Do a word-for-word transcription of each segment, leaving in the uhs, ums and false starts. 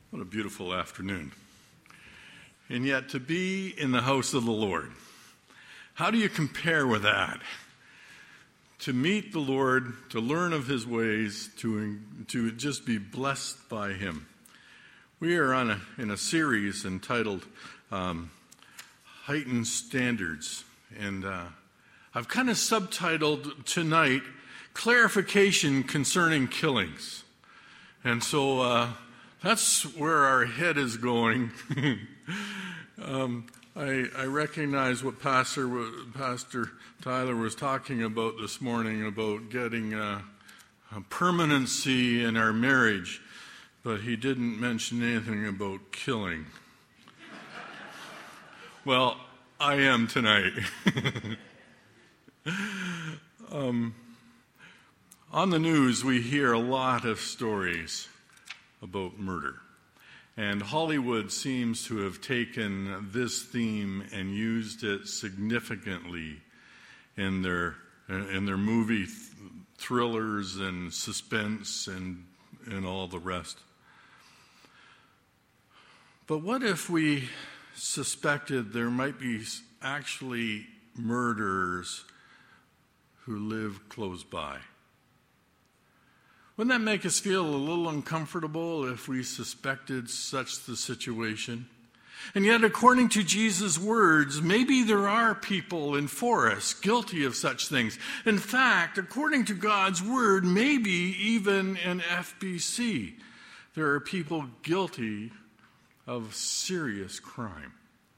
What a beautiful afternoon. And yet to be in the house of the Lord, how do you compare with that? To meet the Lord, to learn of his ways, to, to just be blessed by him. We are on a, in a series entitled um, Heightened Standards. And uh, I've kind of subtitled tonight, Clarification Concerning Killings. And so uh, that's where our head is going. um, I, I recognize what Pastor Pastor Tyler was talking about this morning about getting a, a permanency in our marriage, but he didn't mention anything about killing. Well, I am tonight. um, on the news, we hear a lot of stories about murder. And Hollywood seems to have taken this theme and used it significantly in their in their movie th- thrillers and suspense and and all the rest. But what if we suspected there might be actually murderers who live close by? Wouldn't that make us feel a little uncomfortable if we suspected such the situation? And yet, according to Jesus' words, maybe there are people in Forres guilty of such things. In fact, according to God's word, maybe even in F B C, there are people guilty of serious crime.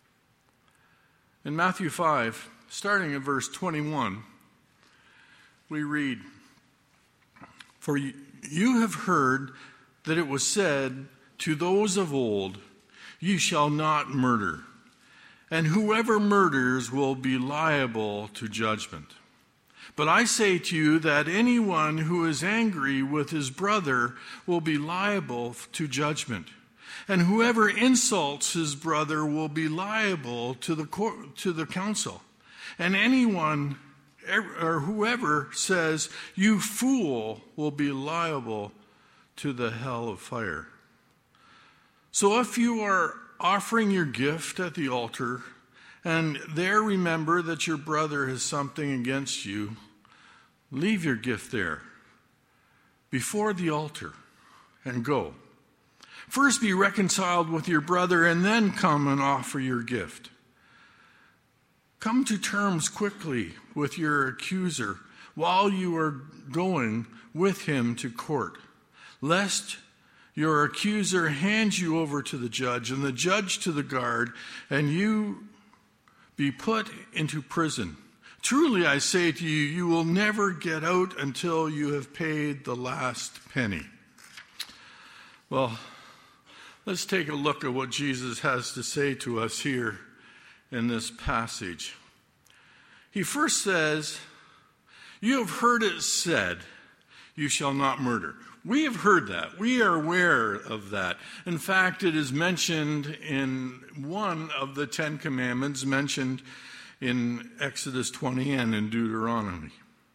In Matthew five, starting at verse twenty-one, we read, "For you, you have heard that it was said to those of old, 'You shall not murder,' and whoever murders will be liable to judgment. But I say to you that anyone who is angry with his brother will be liable to judgment. And whoever insults his brother will be liable to the court, to the council. And anyone or whoever says, 'You fool,' will be liable to the hell of fire. So if you are offering your gift at the altar, and there remember that your brother has something against you, leave your gift there before the altar and go. First be reconciled with your brother, and then come and offer your gift. Come to terms quickly with your accuser while you are going with him to court, lest your accuser hands you over to the judge, and the judge to the guard, and you be put into prison. Truly, I say to you, you will never get out until you have paid the last penny." Well, let's take a look at what Jesus has to say to us here in this passage. He first says, "You have heard it said, 'You shall not murder.'" We have heard that. We are aware of that. In fact, it is mentioned in one of the Ten Commandments mentioned in Exodus twenty and in Deuteronomy.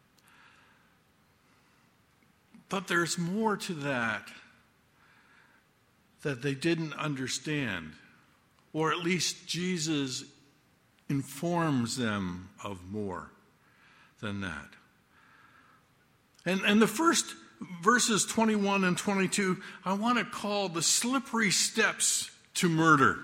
But there's more to that that they didn't understand, or at least Jesus informs them of more than that. And, and the first verses twenty-one and twenty-two, I want to call the slippery steps to murder.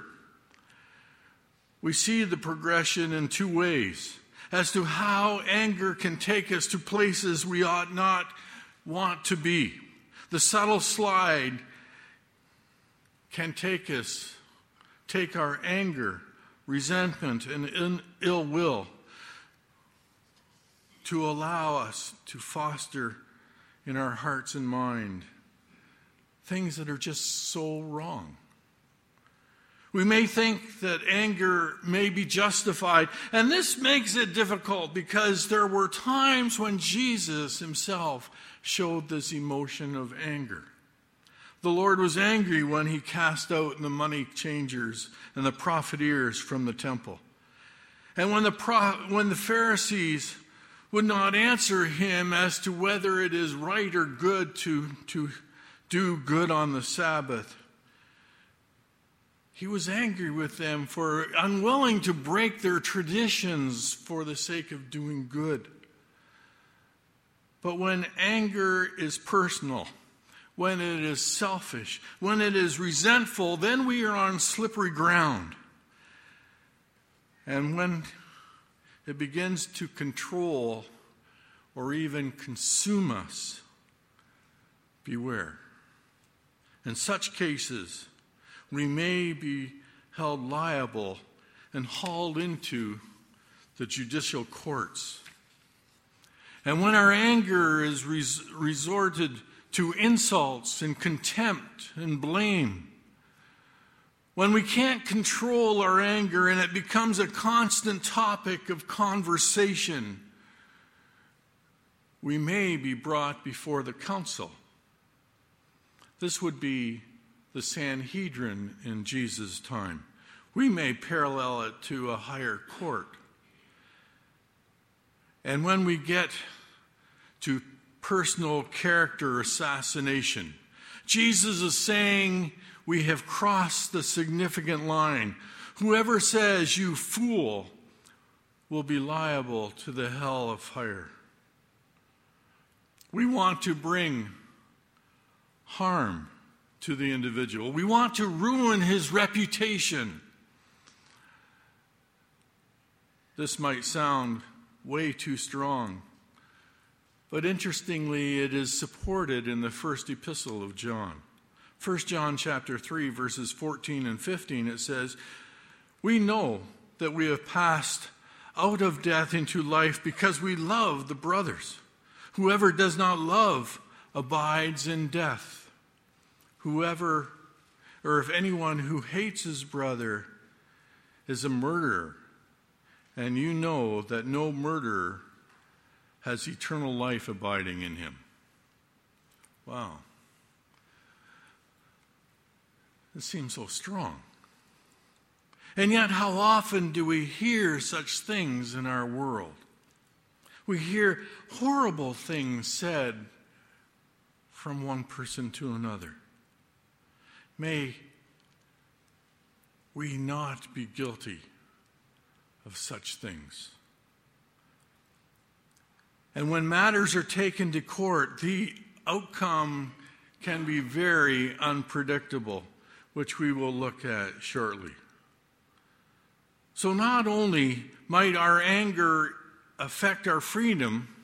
We see the progression in two ways as to how anger can take us to places we ought not want to be. The subtle slide can take us, take our anger, resentment, and ill will to allow us to foster in our hearts and mind things that are just so wrong. We may think that anger may be justified, and this makes it difficult because there were times when Jesus himself showed this emotion of anger. The Lord was angry when he cast out the money changers and the profiteers from the temple. And when the pro- when the Pharisees would not answer him as to whether it is right or good to, to do good on the Sabbath, He was angry with them for unwilling to break their traditions for the sake of doing good. But when anger is personal, when it is selfish, when it is resentful, then we are on slippery ground. And when it begins to control or even consume us, beware. In such cases, we may be held liable and hauled into the judicial courts. And when our anger is res- resorted to insults and contempt and blame, when we can't control our anger and it becomes a constant topic of conversation, we may be brought before the council. This would be the Sanhedrin in Jesus' time. We may parallel it to a higher court. And when we get to personal character assassination, Jesus is saying we have crossed the significant line. Whoever says, "You fool," will be liable to the hell of fire. We want to bring harm to the individual. We want to ruin his reputation. This might sound way too strong, but interestingly, it is supported in the first epistle of John. First John chapter three, verses fourteen and fifteen, it says, "We know that we have passed out of death into life because we love the brothers. Whoever does not love abides in death. Whoever, or if anyone who hates his brother is a murderer, and you know that no murderer has eternal life abiding in him." Wow. This seems so strong. And yet, how often do we hear such things in our world? We hear horrible things said from one person to another. May we not be guilty of such things. And when matters are taken to court, the outcome can be very unpredictable, which we will look at shortly. So not only might our anger affect our freedom,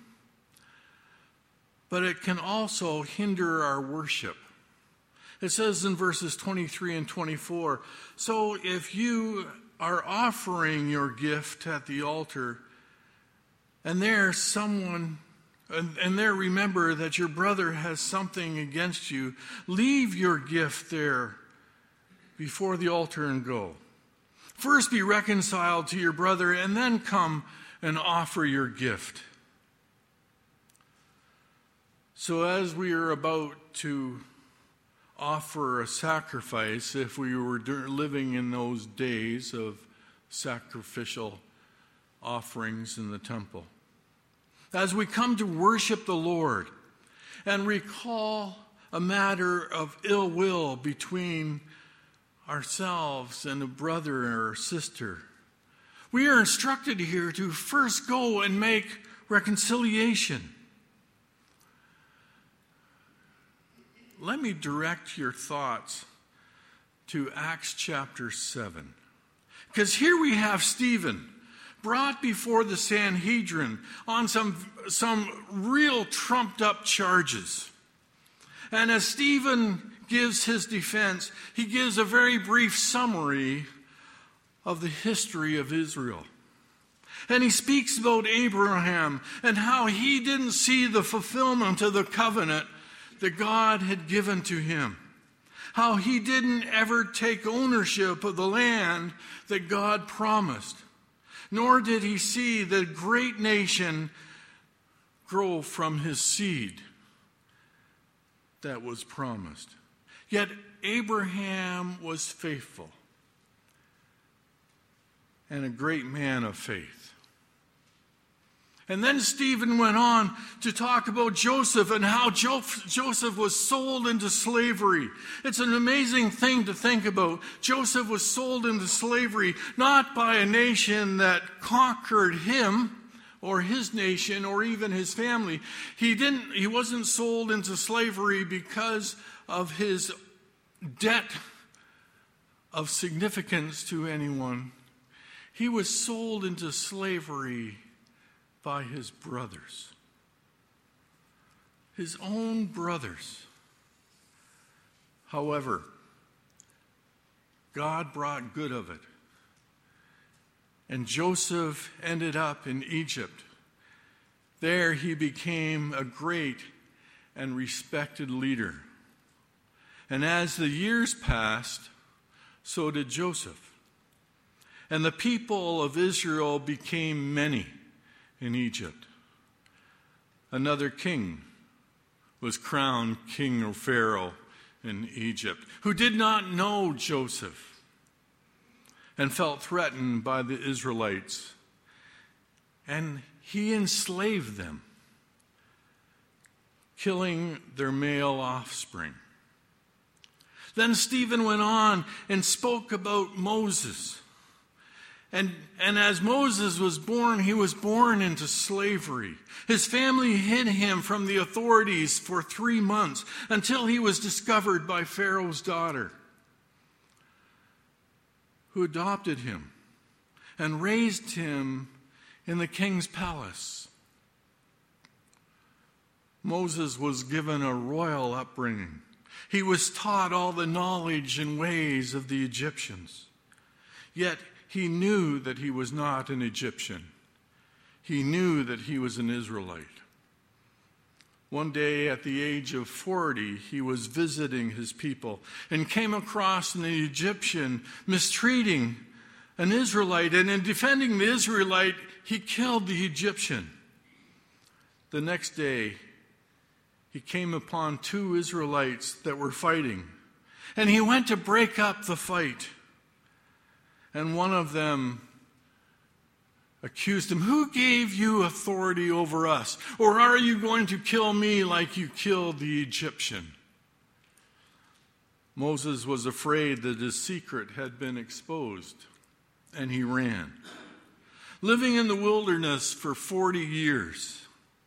but it can also hinder our worship. It says in verses twenty-three and twenty-four, "So if you are offering your gift at the altar, and there someone, and, and there remember that your brother has something against you, leave your gift there before the altar and go. First be reconciled to your brother, and then come and offer your gift." So as we are about to offer a sacrifice, if we were living in those days of sacrificial offerings in the temple, as we come to worship the Lord and recall a matter of ill will between ourselves and a brother or sister, we are instructed here to first go and make reconciliation. Let me direct your thoughts to Acts chapter seven. Because here we have Stephen brought before the Sanhedrin on some, some real trumped up charges. And as Stephen gives his defense, he gives a very brief summary of the history of Israel. And he speaks about Abraham and how he didn't see the fulfillment of the covenant that God had given to him. How he didn't ever take ownership of the land that God promised. Nor did he see the great nation grow from his seed that was promised. Yet Abraham was faithful and a great man of faith. And then Stephen went on to talk about Joseph and how jo- Joseph was sold into slavery. It's an amazing thing to think about. Joseph was sold into slavery not by a nation that conquered him or his nation or even his family. He didn't. He wasn't sold into slavery because of his debt of significance to anyone. He was sold into slavery by his brothers, his own brothers. However, God brought good of it, and Joseph ended up in Egypt. There he became a great and respected leader. And as the years passed, so did Joseph. And the people of Israel became many in Egypt. Another king was crowned king of Pharaoh in Egypt, who did not know Joseph and felt threatened by the Israelites. And he enslaved them, killing their male offspring. Then Stephen went on and spoke about Moses. And, and as Moses was born, he was born into slavery. His family hid him from the authorities for three months until he was discovered by Pharaoh's daughter, who adopted him and raised him in the king's palace. Moses was given a royal upbringing. He was taught all the knowledge and ways of the Egyptians. Yet he knew that he was not an Egyptian. He knew that he was an Israelite. One day at the age of forty, he was visiting his people and came across an Egyptian mistreating an Israelite. And in defending the Israelite, he killed the Egyptian. The next day, he came upon two Israelites that were fighting. And he went to break up the fight. And one of them accused him, "Who gave you authority over us? Or are you going to kill me like you killed the Egyptian?" Moses was afraid that his secret had been exposed, and he ran. Living in the wilderness for forty years,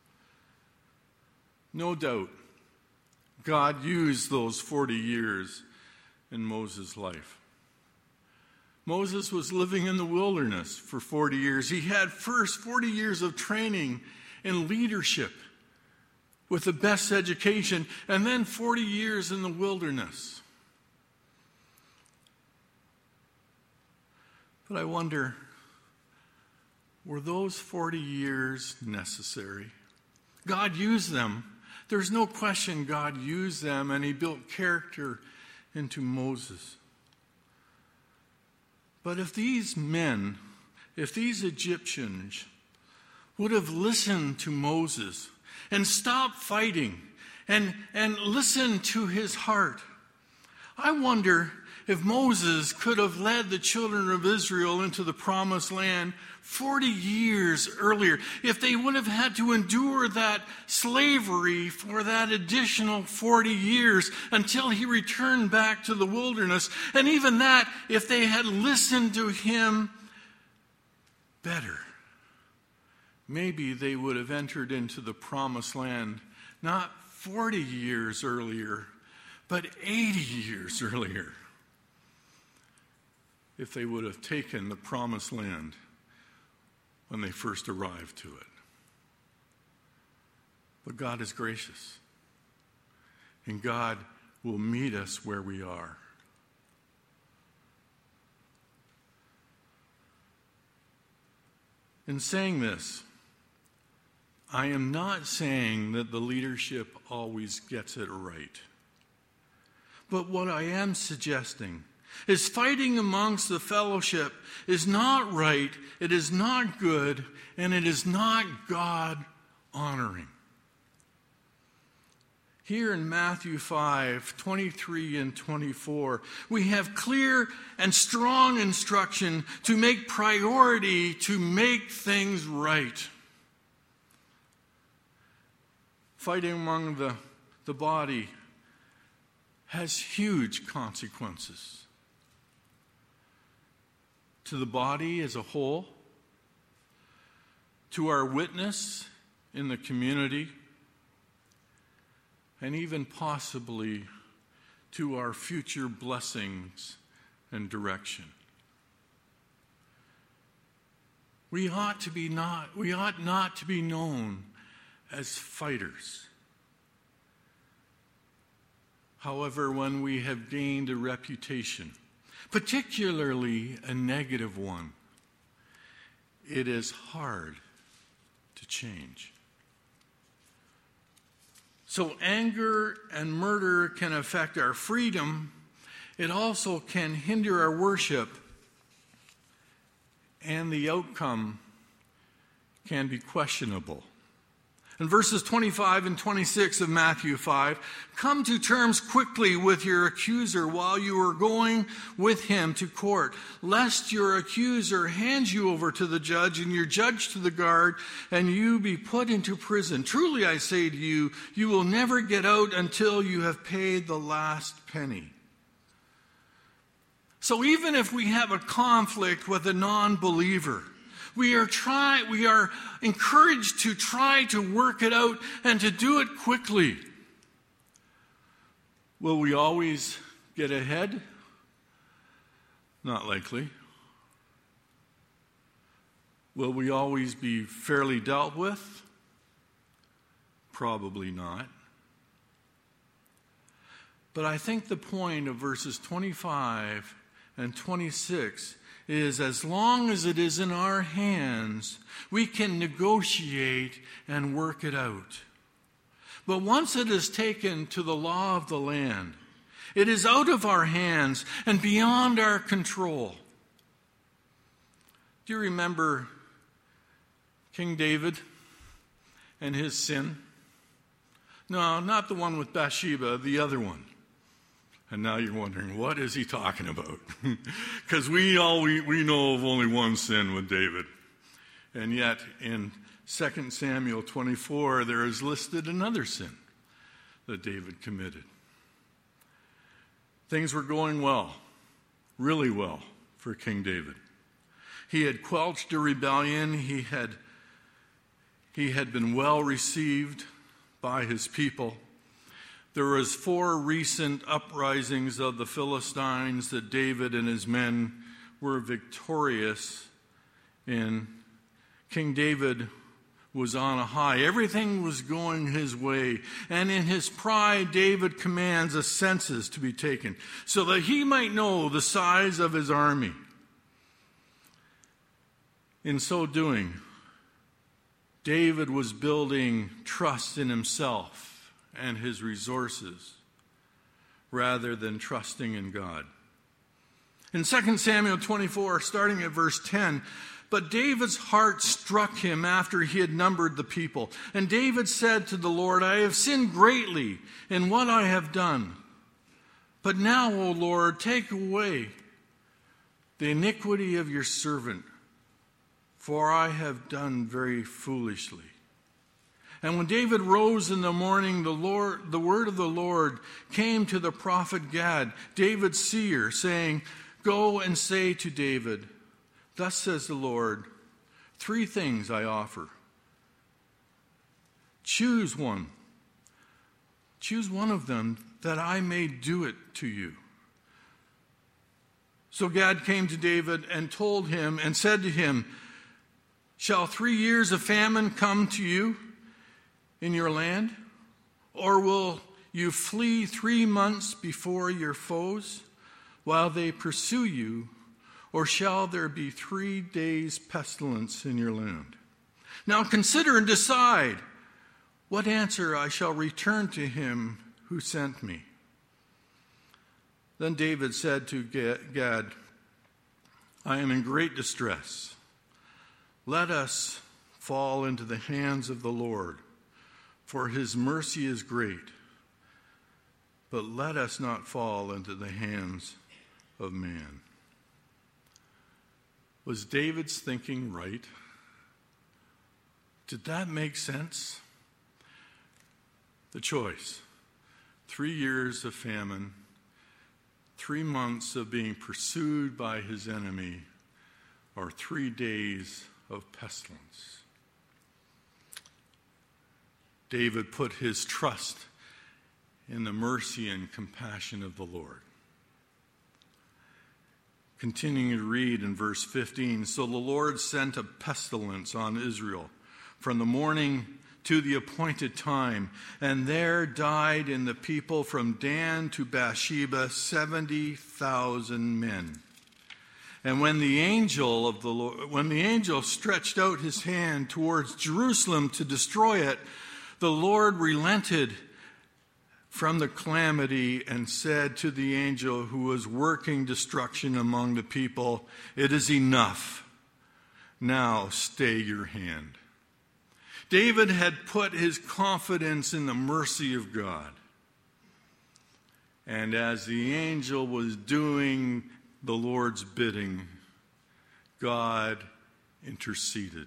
no doubt God used those forty years in Moses' life. Moses was living in the wilderness for forty years. He had first forty years of training in leadership with the best education, and then forty years in the wilderness. But I wonder, were those forty years necessary? God used them. There's no question God used them, and he built character into Moses. But if these men, if these Egyptians would have listened to Moses and stopped fighting and, and listened to his heart, I wonder if Moses could have led the children of Israel into the promised land forty years earlier, if they would have had to endure that slavery for that additional forty years until he returned back to the wilderness. And even that, if they had listened to him better, maybe they would have entered into the promised land not forty years earlier, but eighty years earlier, if they would have taken the promised land when they first arrived to it. But God is gracious, and God will meet us where we are. In saying this, I am not saying that the leadership always gets it right. But what I am suggesting is fighting amongst the fellowship is not right, it is not good, and it is not God-honoring. Here in Matthew five, twenty-three and twenty-four, we have clear and strong instruction to make priority to make things right. fighting among the, the body has huge consequences to the body as a whole, to our witness in the community, and even possibly to our future blessings and direction. We ought to be not, we ought not to be known as fighters. However, when we have gained a reputation, particularly a negative one, it is hard to change. So anger and murder can affect our freedom. It also can hinder our worship, and the outcome can be questionable. In verses twenty-five and twenty-six of Matthew five, come to terms quickly with your accuser while you are going with him to court, lest your accuser hand you over to the judge and your judge to the guard, and you be put into prison. Truly I say to you, you will never get out until you have paid the last penny. So even if we have a conflict with a non-believer, We are try, we are encouraged to try to work it out and to do it quickly. Will we always get ahead? Not likely. Will we always be fairly dealt with? Probably not. But I think the point of verses twenty-five and twenty-six is, as long as it is in our hands, we can negotiate and work it out. But once it is taken to the law of the land, it is out of our hands and beyond our control. Do you remember King David and his sin? No, not the one with Bathsheba, the other one. And now you're wondering, what is he talking about? Because we all we, we know of only one sin with David. And yet in Second Samuel twenty-four, there is listed another sin that David committed. Things were going well, really well, for King David. He had quelched a rebellion. He had, he had been well received by his people. There was four recent uprisings of the Philistines that David and his men were victorious in. King David was on a high. Everything was going his way. And in his pride, David commands a census to be taken so that he might know the size of his army. In so doing, David was building trust in himself and his resources rather than trusting in God. In Second Samuel twenty-four, starting at verse ten, but David's heart struck him after he had numbered the people. And David said to the Lord, I have sinned greatly in what I have done. But now, O Lord, take away the iniquity of your servant, for I have done very foolishly. And when David rose in the morning, the Lord, the word of the Lord came to the prophet Gad, David's seer, saying, go and say to David, thus says the Lord, three things I offer. Choose one. Choose one of them that I may do it to you. So Gad came to David and told him and said to him, shall three years of famine come to you in your land? Or will you flee three months before your foes while they pursue you? Or shall there be three days' pestilence in your land? Now consider and decide what answer I shall return to him who sent me. Then David said to Gad, I am in great distress. Let us fall into the hands of the Lord, for his mercy is great. But let us not fall into the hands of man. Was David's thinking right? Did that make sense? the choice. Three years of famine, three months of being pursued by his enemy, or three days of pestilence. David put his trust in the mercy and compassion of the Lord. Continuing to read in verse fifteen, so the Lord sent a pestilence on Israel from the morning to the appointed time, and there died in the people from Dan to Bathsheba seventy thousand men. And when the angel of the Lord, when the angel stretched out his hand towards Jerusalem to destroy it, the Lord relented from the calamity and said to the angel who was working destruction among the people, "It is enough. Now stay your hand." David had put his confidence in the mercy of God. And as the angel was doing the Lord's bidding, God interceded.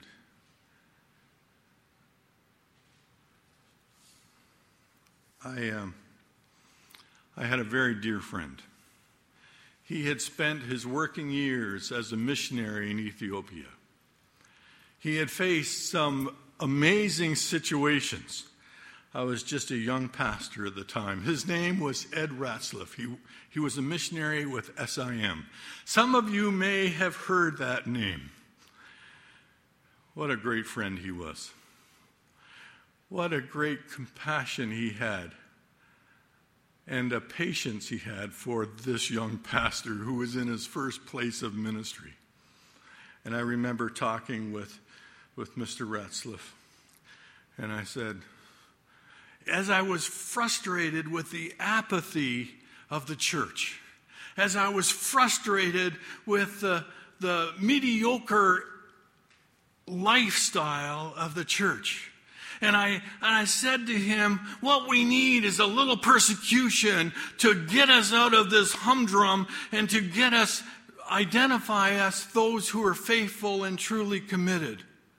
I, um, I had a very dear friend. He had spent his working years as a missionary in Ethiopia. He had faced some amazing situations. I was just a young pastor at the time. His name was Ed Ratzliff. He, he was a missionary with S I M. Some of you may have heard that name. What a great friend he was. What a great compassion he had and a patience he had for this young pastor who was in his first place of ministry. And I remember talking with, with Mister Ratzliff, and I said, as I was frustrated with the apathy of the church, as I was frustrated with the, the mediocre lifestyle of the church, and I, and I said to him, what we need is a little persecution to get us out of this humdrum and to get us, identify us, those who are faithful and truly committed.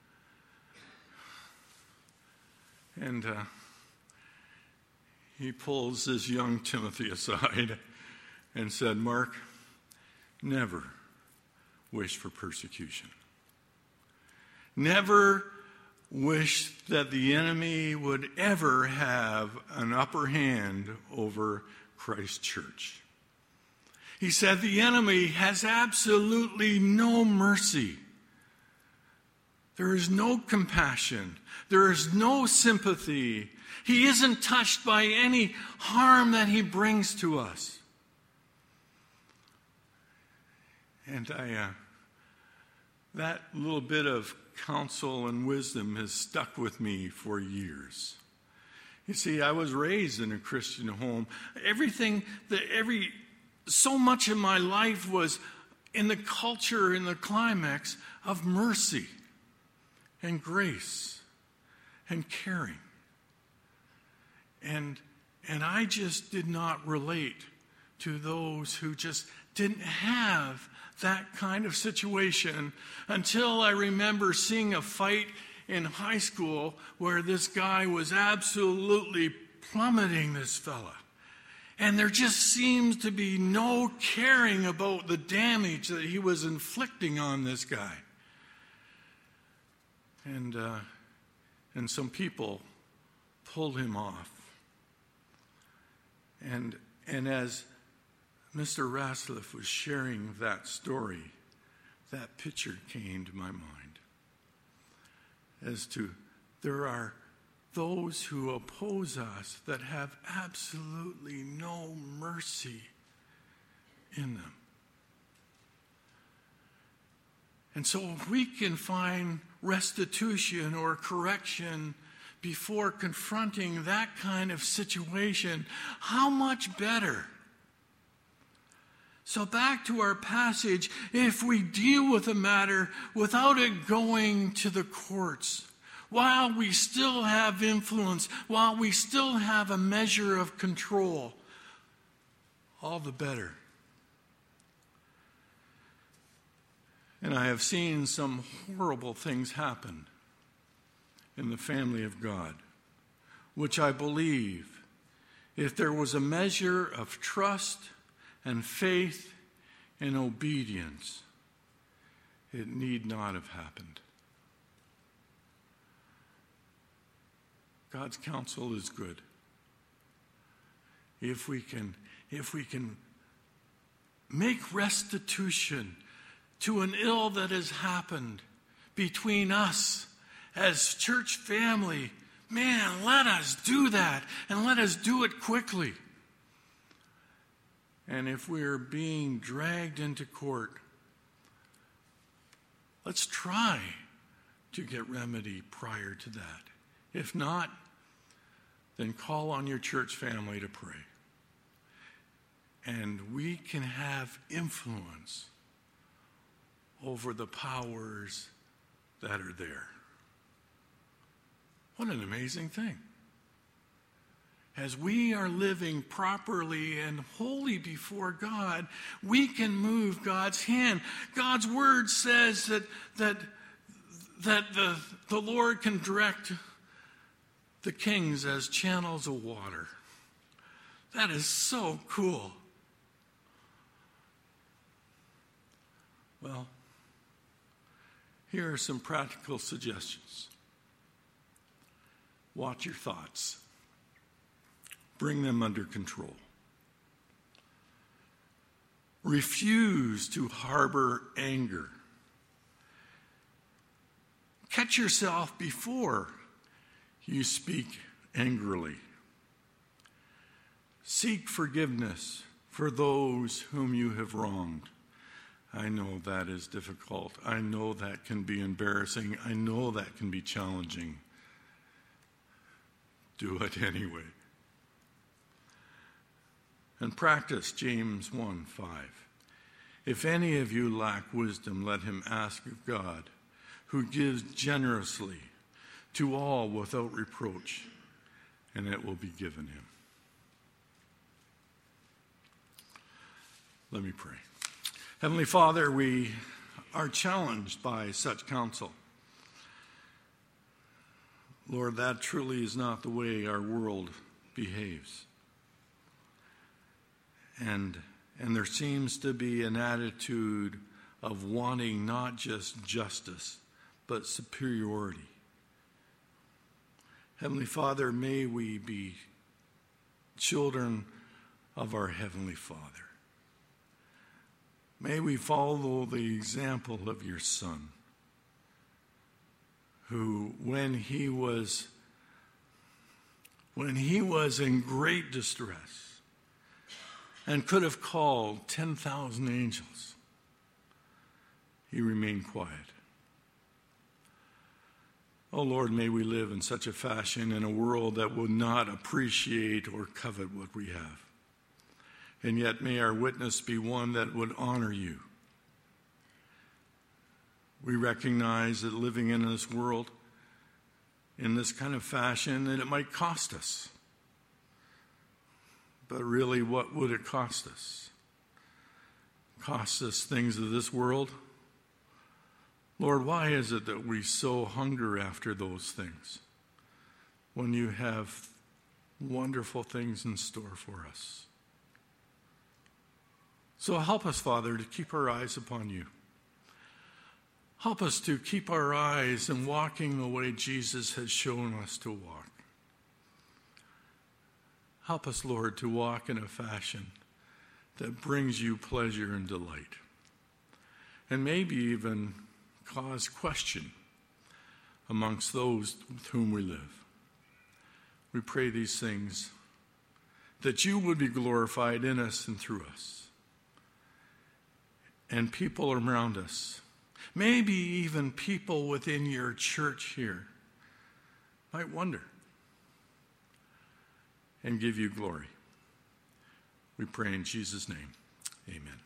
And uh, he pulls this young Timothy aside and said, Mark, never wish for persecution. Never wish that the enemy would ever have an upper hand over Christ's church. He said the enemy has absolutely no mercy. There is no compassion. There is no sympathy. He isn't touched by any harm that he brings to us. And I, uh, that little bit of counsel and wisdom has stuck with me for years. You see, I was raised in a Christian home. Everything, that every, so much of my life was in the culture, in the climax of mercy and grace and caring. And, and I just did not relate to those who just didn't have that kind of situation until I remember seeing a fight in high school where this guy was absolutely plummeting this fella. And there just seems to be no caring about the damage that he was inflicting on this guy. And, uh, and some people pulled him off. And, and as Mister Ratzliff was sharing that story, that picture came to my mind as to there are those who oppose us that have absolutely no mercy in them. And so if we can find restitution or correction before confronting that kind of situation, how much better? So back to our passage, if we deal with a matter without it going to the courts, while we still have influence, while we still have a measure of control, all the better. And I have seen some horrible things happen in the family of God which I believe, if there was a measure of trust and faith and obedience, it need not have happened. God's counsel is good. If we can, if we can make restitution to an ill that has happened between us as church family, man, let us do that, and let us do it quickly. And if we're being dragged into court, let's try to get remedy prior to that. If not, then call on your church family to pray. And we can have influence over the powers that are there. What an amazing thing. As we are living properly and holy before God, we can move God's hand. God's word says that, that, that the, the Lord can direct the kings as channels of water. That is so cool. Well, here are some practical suggestions. Watch your thoughts. Bring them under control. Refuse to harbor anger. Catch yourself before you speak angrily. Seek forgiveness for those whom you have wronged. I know that is difficult. I know that can be embarrassing. I know that can be challenging. Do it anyway. And practice James one five. If any of you lack wisdom, let him ask of God, who gives generously to all without reproach, and it will be given him. Let me pray. Heavenly Father, we are challenged by such counsel. Lord, that truly is not the way our world behaves. And, and there seems to be an attitude of wanting not just justice, but superiority. Heavenly Father, may we be children of our Heavenly Father. May we follow the example of your Son, who, when he was, when he was in great distress and could have called ten thousand angels, he remained quiet. Oh Lord, may we live in such a fashion in a world that will not appreciate or covet what we have. And yet may our witness be one that would honor you. We recognize that living in this world in this kind of fashion, that it might cost us. But really, what would it cost us? Cost us things of this world? Lord, why is it that we so hunger after those things when you have wonderful things in store for us? So help us, Father, to keep our eyes upon you. Help us to keep our eyes in walking the way Jesus has shown us to walk. Help us, Lord, to walk in a fashion that brings you pleasure and delight, and maybe even cause question amongst those with whom we live. We pray these things that you would be glorified in us and through us, and people around us, maybe even people within your church here, might wonder and give you glory. We pray in Jesus' name. Amen.